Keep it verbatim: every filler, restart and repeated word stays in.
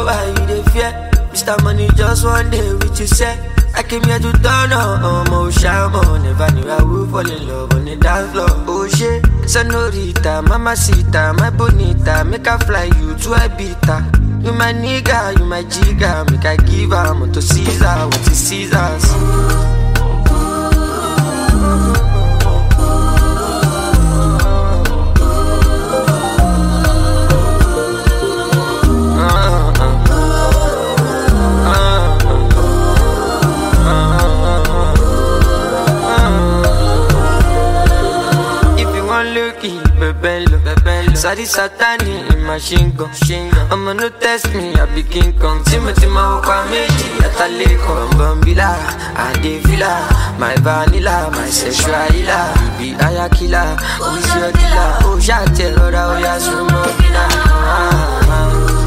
why you dey fear. Mister Money just one day with you say I came here to turn on, um, oh shaman. Never knew I would fall in love on the dance floor. Oh shit, senorita, mamacita, my bonita, make I fly you to Ibiza. You my nigga, you my jigga, make I give her to Caesar, what is Caesar's? Bebello, Bebello. Sadi Satani in machine gun. I'ma no test me, I be King Kong. Timothy Mahoka Meji, Ataleko, Bambila, Adevila, my vanilla, my sexual healer. Be Aya killer, who's your dealer? Oh, Shate, Lord, oh, yeah,